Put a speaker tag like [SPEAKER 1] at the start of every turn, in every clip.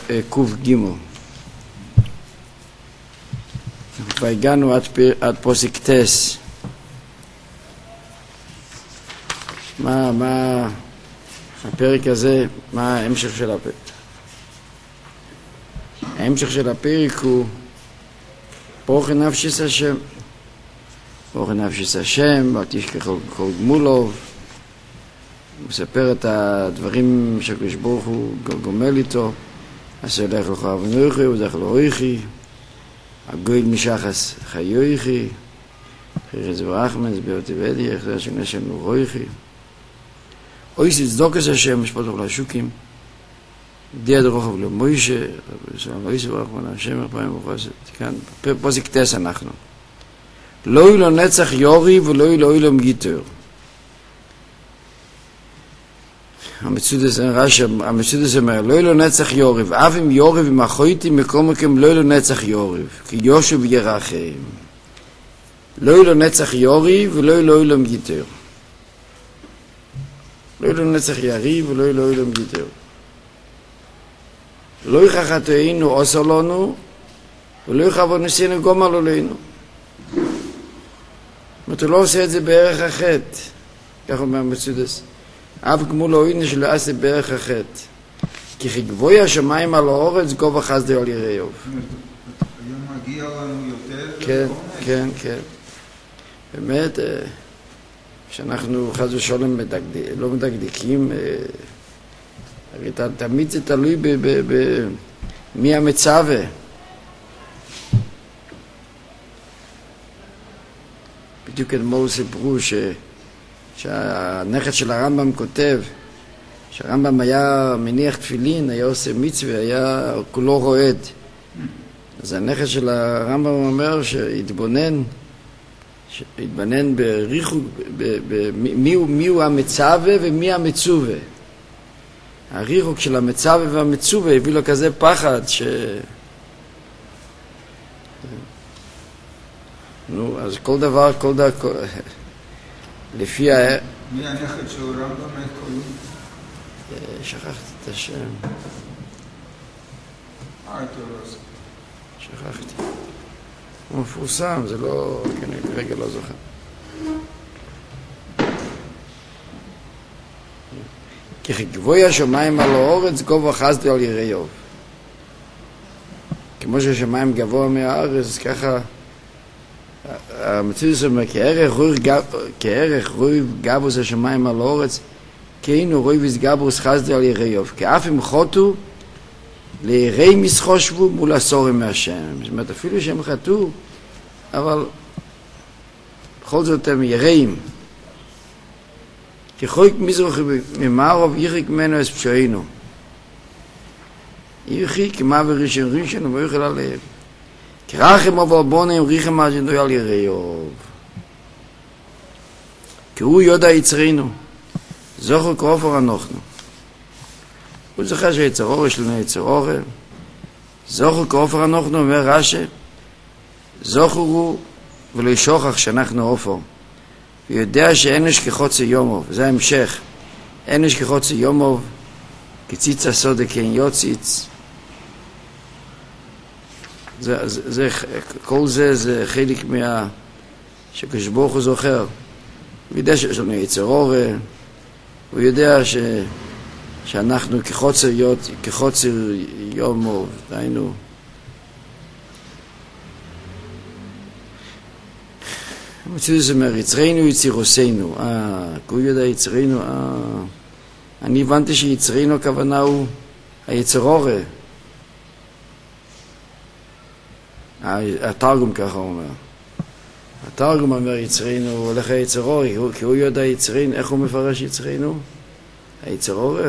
[SPEAKER 1] קוף גימו. כבר הגענו עד פוסק טס. מה הפרק הזה, מה ההמשך של הפרק? ההמשך של הפרק הוא ברוך נפשס השם. ברוך נפשס השם, אל תשכח כל גמולו. הוא מספר את הדברים שהקדוש ברוך הוא גומל איתו. עשה לך לך אבנוכי ודך לא אויכי. הגויל משחס חיוכי. חירס ורחמנס באותי בדי, אחרי שנשם לא רויכי. אויס יצדוקס השם, משפט אוכל השוקים. דיע דרוחב למוישה, אויס ורחמן השם, הפעמים וחוסת. כאן, פוסק טס אנחנו. לא יהיו לו נצח יורי ולא יהיו לו מגיטור. המצודס אומר, לא יהיו לו נצח יוריב, אף אם יוריב עם החויטים מקומכם לא יהיו לו נצח יוריב, כי יושב ירחם. לא יהיו לו נצח יוריב ולא יהיו לו מגיטור. לא יהיו לו נצח יריב ולא יהיו לו מגיטור. לא יחחתנו עושה לנו ולא יחבו נסינו גומר לו לנו. אתה לא עושה את זה בערך החטא, כך אומר המצודס. אף גמול אוינה שלא עשה בערך החטא. כי חגבוי השמיים על האורץ גובה חסדי על יראיוב.
[SPEAKER 2] היום מגיע לנו יותר.
[SPEAKER 1] כן, כן, כן. באמת, כשאנחנו חס ושלום לא מדקדקים, הרי תמיד זה תלוי במי המצווה. בדיוק אתמול סיפרו שהנכד של הרמב"ם כותב שהרמב"ם היה מניח תפילין, היה עושה מצווה, היה כולו רועד. אז הנכד של הרמב"ם אומר שהתבונן בריחוק, מי הוא המצווה ומי המצווה. הריחוק של המצווה והמצווה הביא לו כזה פחד נו, אז כל דבר, לפי
[SPEAKER 2] מי הנכד של רמב"ם? איך קוראים?
[SPEAKER 1] שכחתי את השם. שכחתי. הוא מפורסם, זה לא... אני כרגע לא זוכר. כי חגבוי השמיים על האורץ גובה חסדי על יראיוב. כמו שהשמיים גבוה מהארץ, ככה המצודס אומר, כערך רוי גבוס השמיים על האורץ, כאילו רוי וסגבוס חסדי על יראיוב. כי אף אם חוטו, ליראי מסחושבו מול הסורים מהשם. זאת אומרת, אפילו שהם חטאו, אבל בכל זאת הם יראים. כי חויק מזרחי ממערב יחיק ממנו את פשעינו. יחיק מה וראשון ראשון ויוכל עליהם. כי רחם אבל בונם ריחם אג'נדוי על יראיוב. כי הוא יודע יצרינו. זוכר כופר אנחנו. הוא זוכר שהיצרור יש לנו יצרור. זוכר כופר אנחנו, אומר רש"י. זוכר הוא ולא ישוכח שאנחנו אופר. הוא יודע שאנש כחוצה יומוב. זה ההמשך. אנש כחוצה יומוב. כציץ הסודה כן יוציץ. כל זה חלק שכשברוך הוא זוכר. הוא יודע שיש לנו יצרור. הוא יודע שאנחנו כחוצר יומוב. דיינו. המצודס אומר, יצרנו יצירוסנו. הוא יודע יצרנו. אני הבנתי שיצרנו הכוונה הוא היצרורה. התרגום ככה אומר. התרגום אומר יצרנו, הוא הולך היצרורי, כי הוא יודע יצרנו. איך הוא מפרש יצרנו? היצרורה?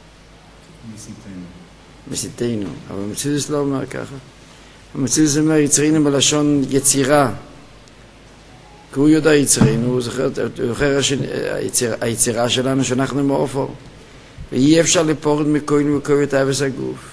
[SPEAKER 1] מסיתנו. אבל המצודס לא אומר ככה. המצודס אומר יצרנו בלשון יצירה. כי הוא יודע יצרנו, הוא זוכר היצירה שלנו שאנחנו מאופר. ואי אפשר לפורד מכוין וכוי את האבס הגוף.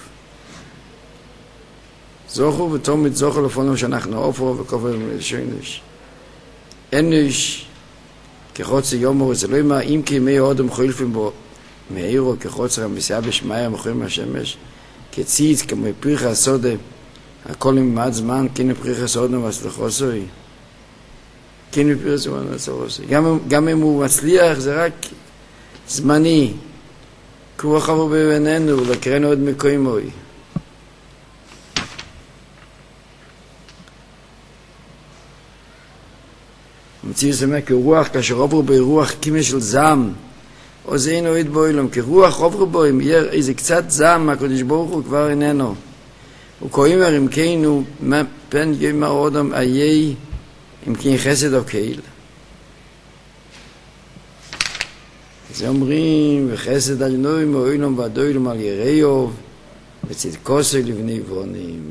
[SPEAKER 1] זוכו ותומית זוכו לפונו שאנחנו אופר וכופר מלשונש. אנש כחוצה יומו, זה לא ימה אם כימי אודם חולפים בו מהירו כחוצר המסיעה בשמיה המחורים מהשמש. כציץ, כמו פריחה הסודה, הכל עם מעט זמן, כן פריחה הסודה מצלחוסוי. כן פריחה הסודה מצלחוסוי. גם אם הוא מצליח, זה רק זמני. כוח עבור בינינו, לקרן עוד מקוימוי. מציאות זה אומר כרוח, כאשר עוברו ברוח כימה של זעם, או זה אינו עד בוילום, כרוח עוברו בו, אם יהיה איזה קצת זעם, הקדוש ברוך הוא כבר איננו. הוא קוראים אם כן הוא פן יאמר אודם איי, אם כן חסד או קהיל. זה אומרים, וחסד על נוי מאוילום ועדוילום על יראיוב, וצדקוסוי לבני בונים.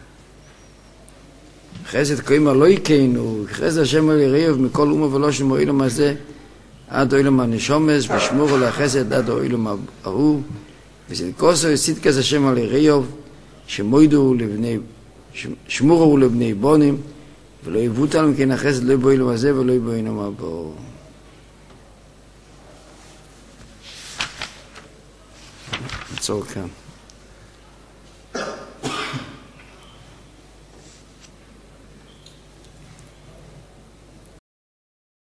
[SPEAKER 1] חסד קוימה לא יקיינו, חסד השם על יראיוב מכל אומה ולא של מאוילום הזה, עד אוילום הנשומס, ושמורו לחסד עד אוילום ההוא, וצדקוסוי צדקס השם על יראיוב, שמורו לבני בונים, ולא יבוטל מכן החסד לא באוילום הזה ולא באוילום הבא. נעצור כאן.